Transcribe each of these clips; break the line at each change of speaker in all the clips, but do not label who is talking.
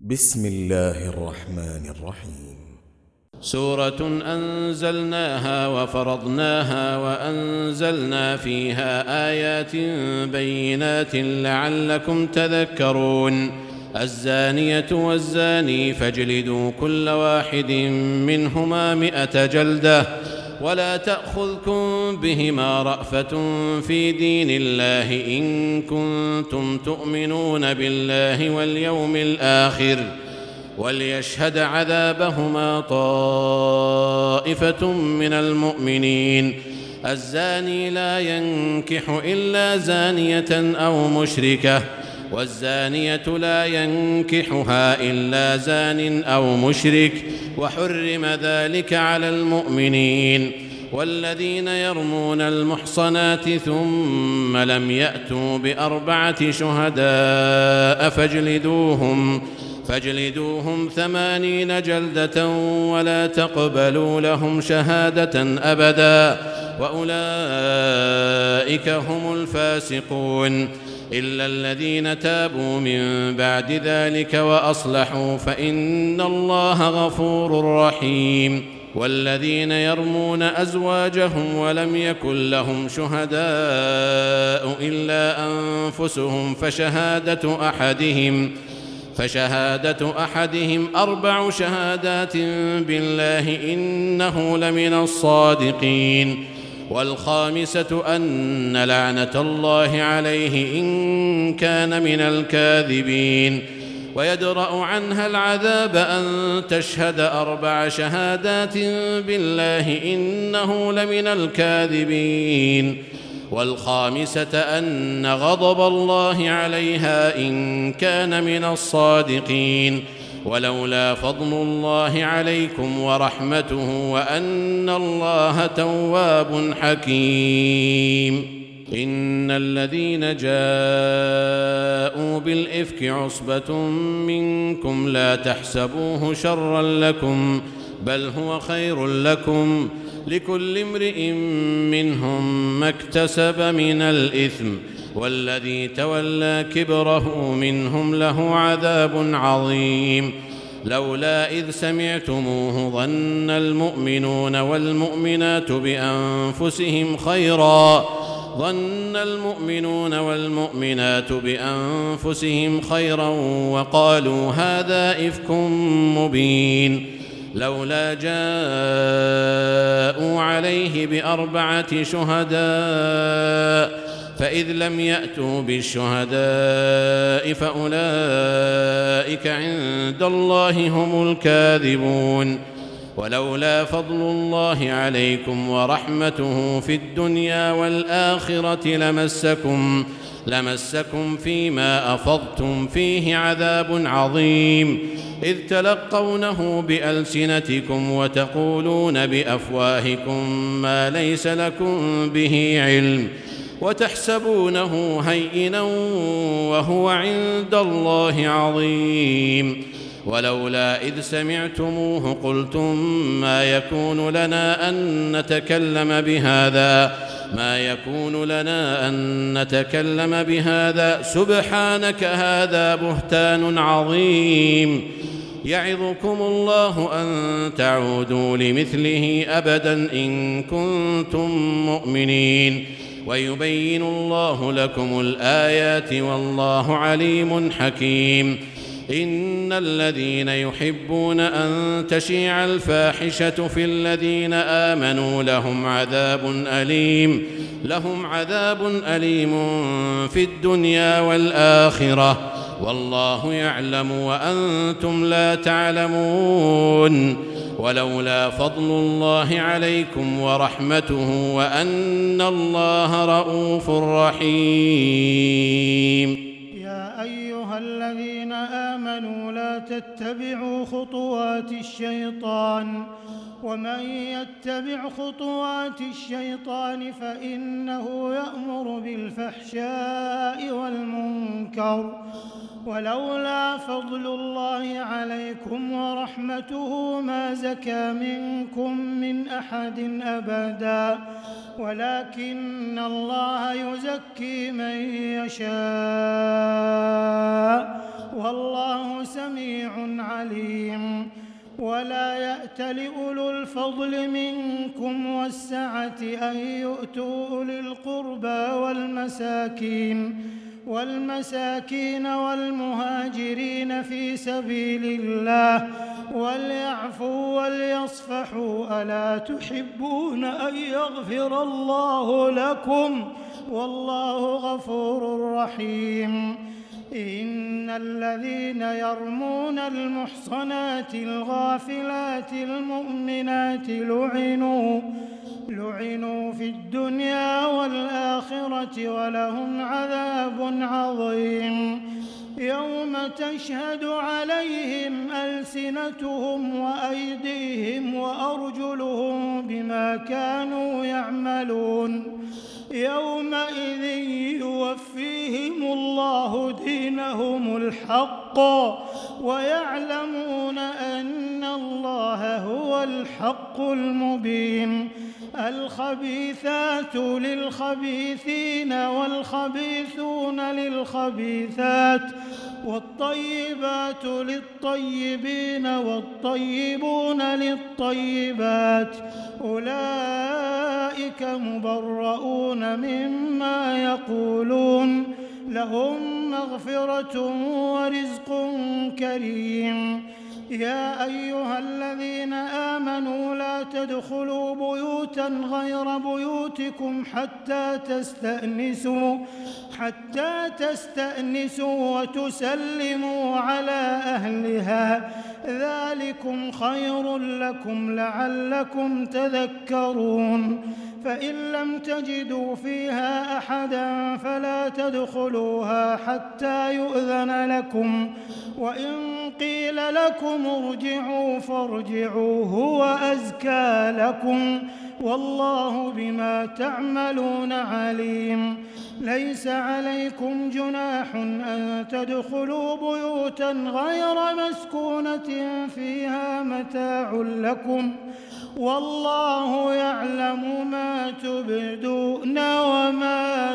بسم الله الرحمن الرحيم.
سورة أنزلناها وفرضناها وأنزلنا فيها آيات بينات لعلكم تذكرون. الزانية والزاني فاجلدوا كل واحد منهما 100 جلدة ولا تأخذكم بهما رأفة في دين الله إن كنتم تؤمنون بالله واليوم الآخر وليشهد عذابهما طائفة من المؤمنين. الزاني لا ينكح إلا زانية أو مشركة والزانية لا ينكحها إلا زان أو مشرك وحرم ذلك على المؤمنين. والذين يرمون المحصنات ثم لم يأتوا ب4 شهداء فاجلدوهم 80 جلدة ولا تقبلوا لهم شهادة أبدا وأولئك هم الفاسقون. إلا الذين تابوا من بعد ذلك وأصلحوا فإن الله غفور رحيم. والذين يرمون أزواجهم ولم يكن لهم شهداء إلا أنفسهم فشهادة أحدهم 4 شهادات بالله إنه لمن الصادقين. والخامسة أن لعنة الله عليه إن كان من الكاذبين. ويدرأ عنها العذاب أن تشهد 4 شهادات بالله إنه لمن الكاذبين. والخامسة أن غضب الله عليها إن كان من الصادقين. ولولا فضل الله عليكم ورحمته وأن الله تواب حكيم. إن الذين جاءوا بالإفك عصبة منكم لا تحسبوه شرا لكم بل هو خير لكم لكل امرئ منهم ما اكتسب من الإثم والذي تولى كبره منهم له عذاب عظيم. لولا إذ سمعتموه ظن المؤمنون والمؤمنات بأنفسهم خيرا وقالوا هذا إفك مبين. لولا جاءوا عليه ب4 شهداء فإذ لم يأتوا بالشهداء فأولئك عند الله هم الكاذبون. ولولا فضل الله عليكم ورحمته في الدنيا والآخرة لمسكم فيما أفضتم فيه عذاب عظيم إذ تلقونه بألسنتكم وتقولون بأفواهكم ما ليس لكم به علم وتحسبونه هينا وهو عند الله عظيم. ولولا إذ سمعتموه قلتم ما يكون لنا أن نتكلم بهذا سبحانك هذا بهتان عظيم. يعظكم الله أن تعودوا لمثله أبدا إن كنتم مؤمنين ويبين الله لكم الآيات والله عليم حكيم. إن الذين يحبون أن تشيع الفاحشة في الذين آمنوا لهم عذاب أليم في الدنيا والآخرة والله يعلم وأنتم لا تعلمون. ولولا فضل الله عليكم ورحمته وأن الله رءوف رحيم.
يا أيها الذين آمنوا لا تتبعوا خطوات الشيطان ومن يتبع خطوات الشيطان فإنه يأمر بالفحشاء والمنكر. ولولا فضل الله عليكم ورحمته ما زكى منكم من أحد أبدا ولكن الله يزكي من يشاء والله سميع عليم. ولا يأت لأولو الفضل منكم والسعة أن يؤتوا أولي القربى والمساكين والمهاجرين في سبيل الله وليعفوا وليصفحوا ألا تحبون أن يغفر الله لكم والله غفور رحيم. إن الذين يرمون المحصنات الغافلات المؤمنات لعنوا في الدنيا والآخرة ولهم عذاب عظيم. يوم تشهد عليهم ألسنتهم وأيديهم وأرجلهم بما كانوا يعملون يومئذ يوفيهم الله دينهم الحق ويعلمون أن الله هو الحق المبين. الخبيثات للخبيثين والخبيثون للخبيثات والطيبات للطيبين والطيبون للطيبات أولئك مبرؤون مما يقولون لهم مغفرة ورزق كريم. يا أيها الذين آمنوا لا تدخلوا بيوتا غير بيوتكم حتى تستأنسوا وتسلموا على أهلها ذلكم خير لكم لعلكم تذكرون. فإن لم تجدوا فيها أحدا فلا تدخلوها حتى يؤذن لكم وإن قيل لكم ارجعوا فارجعوا هو أزكى لكم والله بما تعملون عليم. ليس عليكم جناح أن تدخلوا بيوتا غير مسكونة فيها متاع لكم والله يعلم ما تبدون وما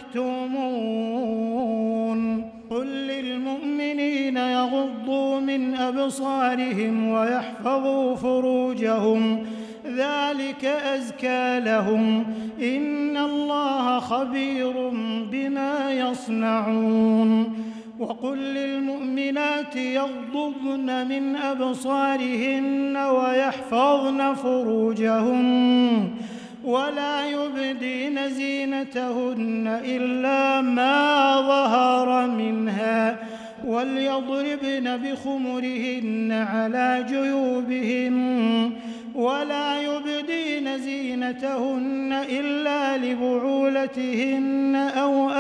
تكتمون. قل للمؤمنين يغضوا من أبصارهم ويحفظوا فروجهم ذلك أزكى لهم إن الله خبير بما يصنعون. وقل للمؤمنات يغضضن من أبصارهن ويحفظن فروجهن ولا يبدين زينتهن إلا ما ظهر منها وليضربن بخمرهن على جيوبهن ولا يبدين زينتهن إلا لبعولتهن أو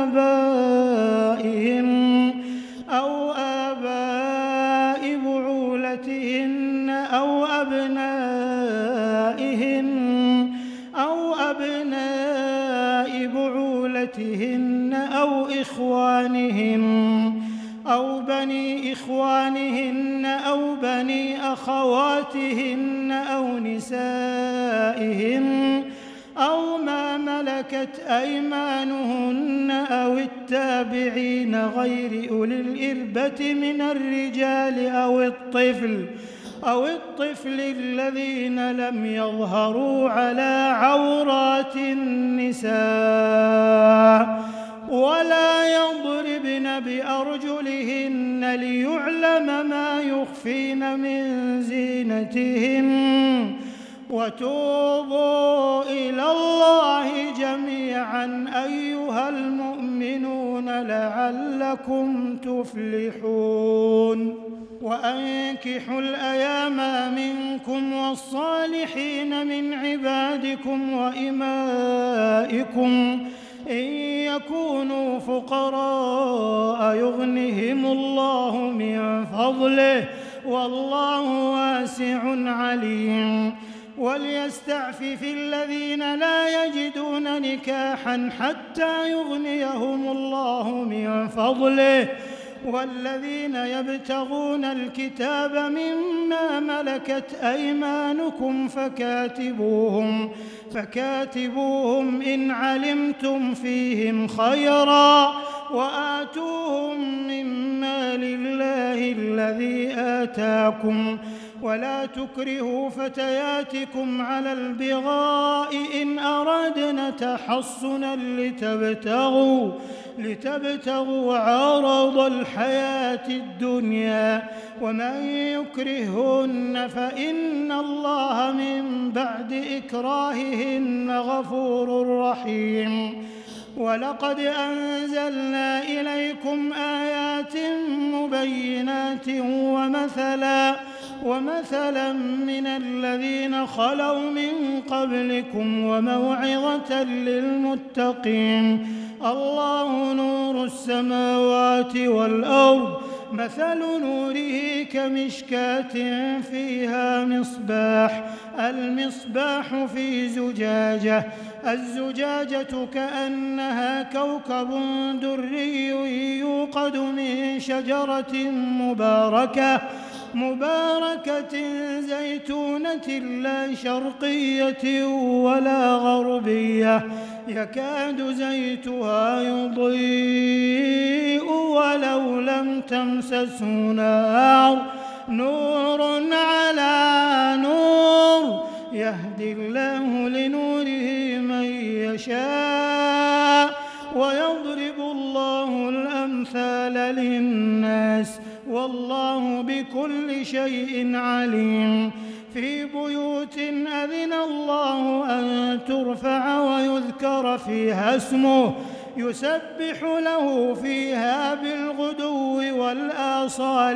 آباء بعولتهن أو أبناء بعولتهن أو إخوانهن أو بني إخوانهن أو بني أخواتهن أو نسائهن أو ما ملكت أيمانهن أو التابعين غير أولي الإربة من الرجال أو الطفل الذين لم يظهروا على عورات النساء ولا يضربن بأرجلهن ليعلم ما يخفين من زينتهن. وتوبوا إلى الله جميعا أيها المؤمنون لعلكم تفلحون. وأنكحوا الأيام منكم والصالحين من عبادكم وإمائكم إن يكونوا فقراء يغنهم الله من فضله والله واسع عليم. وليستعفف الذين لا يجدون نكاحا حتى يغنيهم الله من فضله والذين يبتغون الكتاب مما ملكت أيمانكم فكاتبوهم إن علمتم فيهم خيرا وآتوهم مما لله الذي آتاكم ولا تكرهوا فتياتكم على البغاء إن أردنا تحصنا لتبتغوا عرض الحياة الدنيا ومن يكرههن فإن الله من بعد إكراههن غفور رحيم. ولقد أنزلنا إليكم آيات مبينات ومثلا من الذين خلوا من قبلكم وموعظة للمتقين. الله نور السماوات والأرض مثل نوره كمشكاة فيها مصباح المصباح في زجاجة الزجاجة كأنها كوكب دري يوقد من شجرة مباركة زيتونة لا شرقية ولا غربية يكاد زيتها يضيء ولو لم تمسسه نار نور على نور يهدي الله لنوره من يشاء ويضرب الله الأمثال للناس والله بكل شيء عليم. في بيوت أذن الله أن ترفع ويذكر فيها اسمه يسبح له فيها بالغدو والآصال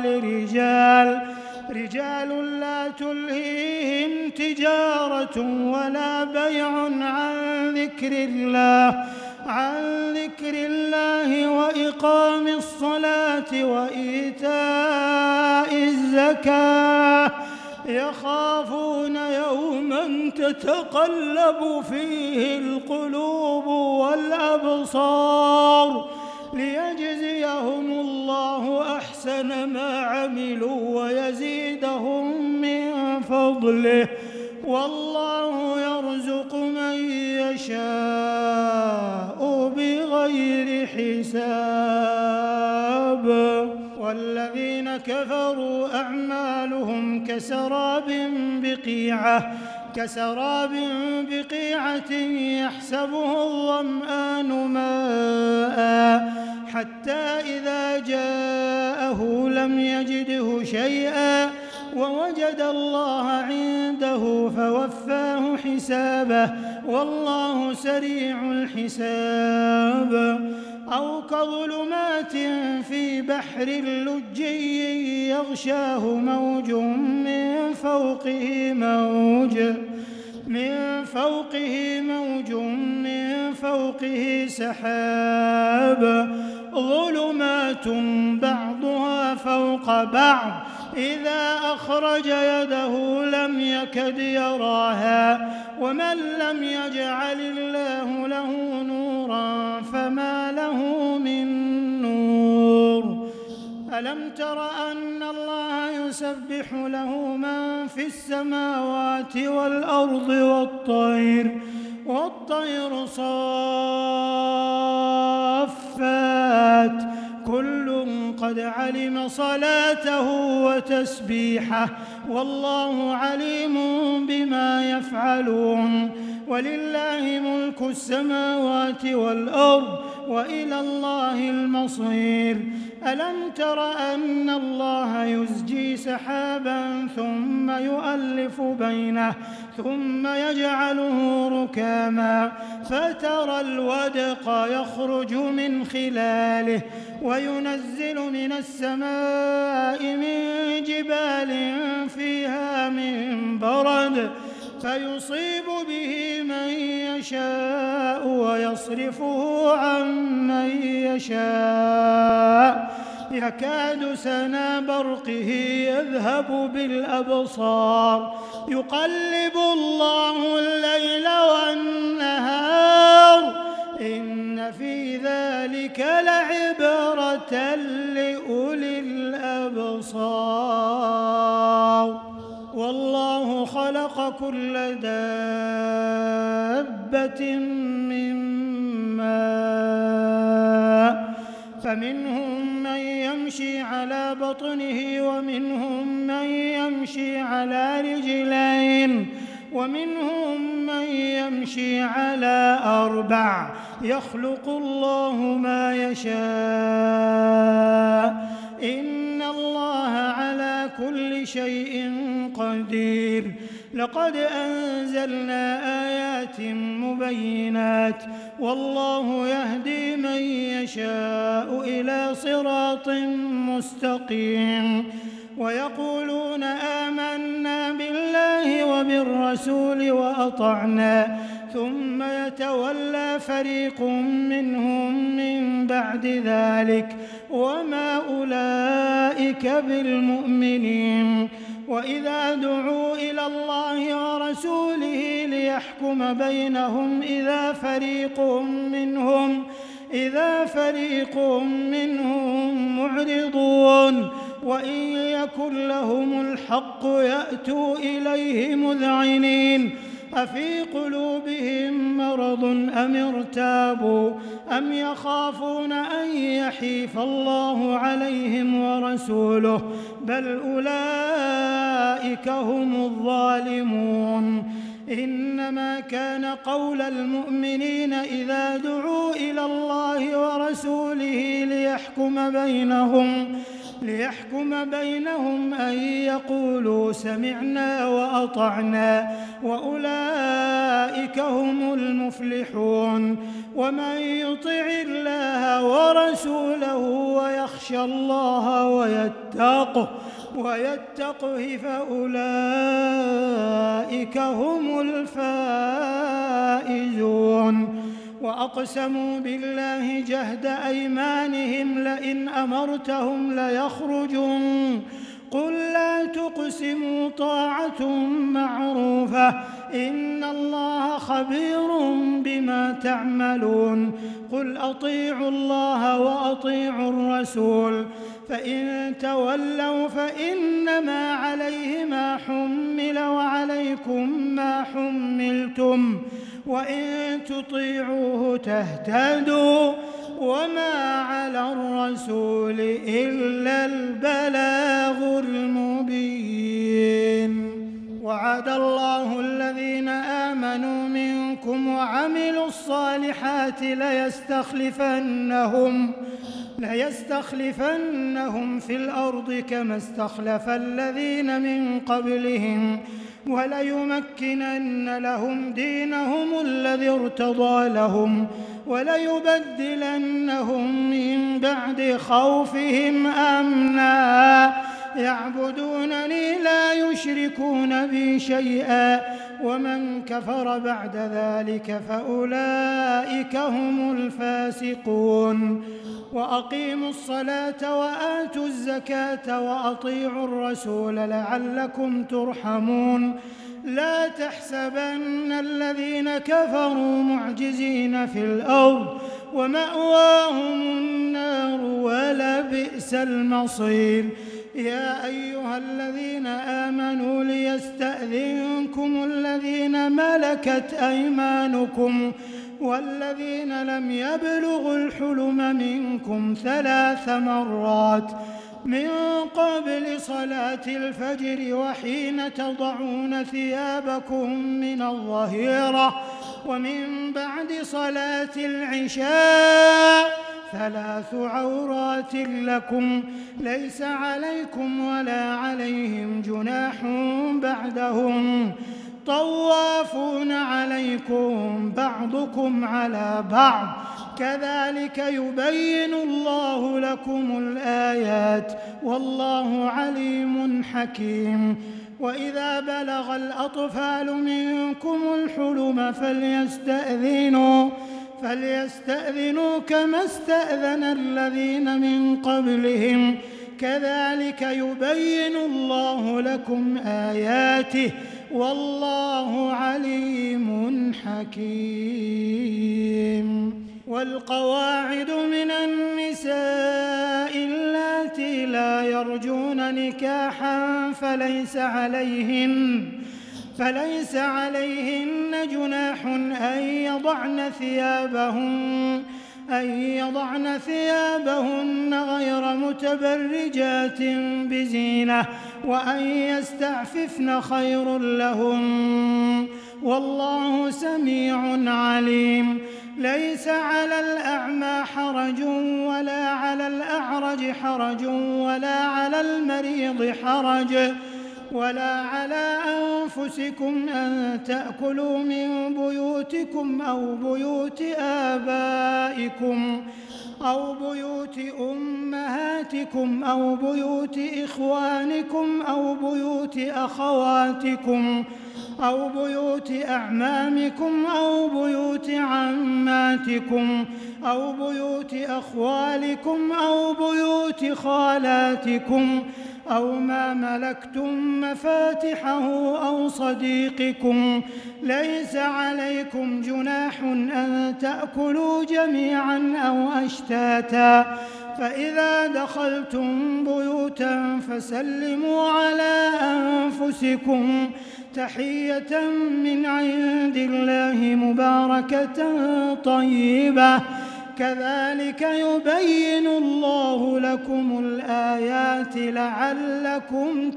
رجال لا تلهيهم تجارة ولا بيع عن ذكر الله وإقام الصلاة وإيتاء الزكاة يخافون يوما تتقلب فيه القلوب والأبصار ليجزيهم الله أحسن ما عملوا ويزيدهم من فضله والله يرزق من يشاء بغير حساب. والذين كفروا أعمالهم كسراب بقيعة يحسبه الظمآن ماء حتى إذا جاءه لم يجده شيئا ووجد الله عنده فوفاه حسابه والله سريع الحساب. أو كظلمات في بحر لجي يغشاه موج من فوقه سحاب ظلمات بعضها فوق بعض إذا أخرج يده لم يكد يراها ومن لم يجعل الله له نورا فما له من نور. ألم تر أن الله يسبح له من في السماوات والأرض والطير صافات كل قد علم صلاته وتسبيحه والله عليم بما يفعلون. ولله ملك السماوات والأرض وإلى الله المصير. ألم تر أن الله يزجي سحابا ثم يؤلف بينه ثم يجعله ركاما فترى الودق يخرج من خلاله وينزل من السماء من جبال فيها من برد فيصيب به من يشاء ويصرفه عن من يشاء يكاد سنا برقه يذهب بالأبصار يقلب الله الليل والنهار إن في ذلك لعبرة لأولي الأبصار. والله خلق كل دابة من ماء فمنهم من يمشي على بطنه ومنهم من يمشي على رجلين ومنهم من يمشي على 4 يخلق الله ما يشاء إن الله على كل شيء قدير لقد أنزلنا آيات مبينات والله يهدي من يشاء إلى صراط مستقيم ويقولون آمنا بالله وبالرسول وأطعنا ثم يتولى فريق منهم من بعد ذلك وما أولئك بالمؤمنين وإذا دعوا إلى الله ورسوله ليحكم بينهم إذا فريق منهم معرضون وإن يكن لهم الحق يأتوا إليه مذعنين أفي قلوبهم مرض أم ارتابوا أم يخافون أن يحيف الله عليهم ورسوله بل أولئك هم الظالمون إنما كان قول المؤمنين إذا دعوا إلى الله ورسوله ليحكم بينهم أن يقولوا سمعنا وأطعنا وأولئك هم المفلحون ومن يطع الله ورسوله ويخشى الله ويتقه فأولئك هم الفائزون وأقسموا بالله جهد أيمانهم لئن أمرتهم ليخرجون قل لا تقسموا طاعة معروفة إن الله خبير بما تعملون قل أطيعوا الله وأطيعوا الرسول فإن تولوا فإنما عليه ما حمل وعليكم ما حملتم وإن تطيعوه تهتدوا وما على الرسول إلا البلاغ المبين وعد الله الذين آمنوا منكم وعملوا الصالحات ليستخلفنهم في الأرض كما استخلف الذين من قبلهم وليمكنن لهم دينهم الذي ارتضى لهم وليبدلنهم من بعد خوفهم أمنا يعبدونني لا يشركون بي شيئا ومن كفر بعد ذلك فأولئك هم الفاسقون وأقيموا الصلاة وآتوا الزكاة وأطيعوا الرسول لعلكم ترحمون لا تحسبن الذين كفروا معجزين في الأرض ومأواهم النار ولبئس المصير يا أيها الذين آمنوا ليستأذنكم الذين ملكت أيمانكم والذين لم يبلغوا الحلم منكم 3 مرات من قبل صلاة الفجر وحين تضعون ثيابكم من الظهيرة ومن بعد صلاة العشاء 3 عورات لكم ليس عليكم ولا عليهم جناح بعدهم طوافون عليكم بعضكم على بعض كذلك يبين الله لكم الآيات والله عليم حكيم وإذا بلغ الأطفال منكم الحلم فليستأذنوا كما استأذن الذين من قبلهم كذلك يبين الله لكم آياته والله عليم حكيم والقواعد من النساء اللاتي لا يرجون نكاحا فليس عليهن جناح أن يضعن أن يضعن ثيابهن غير متبرجات بزينة وأن يستعففن خير لهن والله سميع عليم. ليس على الأعمى حرج ولا على الأعرج حرج ولا على المريض حرج ولا على أنفسكم أن تأكلوا من بيوتكم أو بيوت آبائكم أو بيوت أمهاتكم أو بيوت إخوانكم أو بيوت أخواتكم أو بيوت أعمامكم أو بيوت عماتكم أو بيوت أخوالكم أو بيوت خالاتكم أو ما ملكتم مفاتحه أو صديقكم. ليس عليكم جناح أن تأكلوا جميعا أو أشتاتا فإذا دخلتم بيوتا فسلموا على أنفسكم تحية من عند الله مباركة طيبة كذلك يبين الله لكم الآيات لعلكم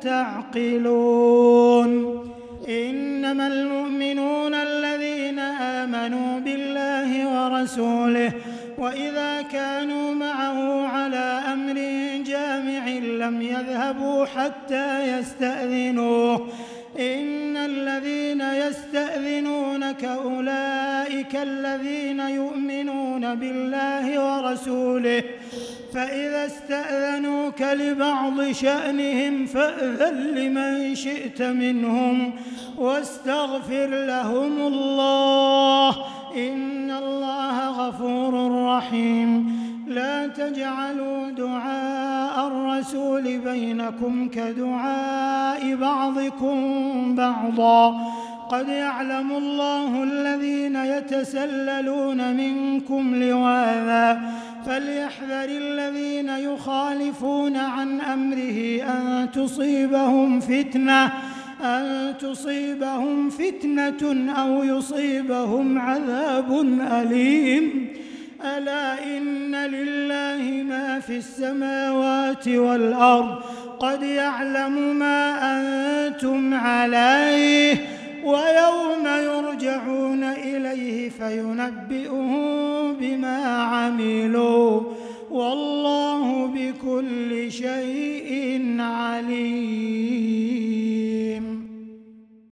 تعقلون. إنما المؤمنون الذين آمنوا بالله ورسوله وإذا كانوا معه على أمر جامع لم يذهبوا حتى يستأذنوه. إن الذين يستأذنونك أولئك الذين يؤمنون بالله ورسوله فإذا استأذنوك لبعض شأنهم فأذن لمن شئت منهم واستغفر لهم الله إن الله غفور رحيم. لا تجعلوا دعاء الرسول بينكم كدعاء بعضكم بعضا قد يعلم الله الذين يتسللون منكم لواذا فليحذر الذين يخالفون عن أمره أن تصيبهم فتنة أو يصيبهم عذاب أليم. ألا إن لله ما في السماوات والأرض قد يعلم ما أنتم عليه ويوم يرجعون إليه فينبئهم بما عملوا والله بكل شيء عليم.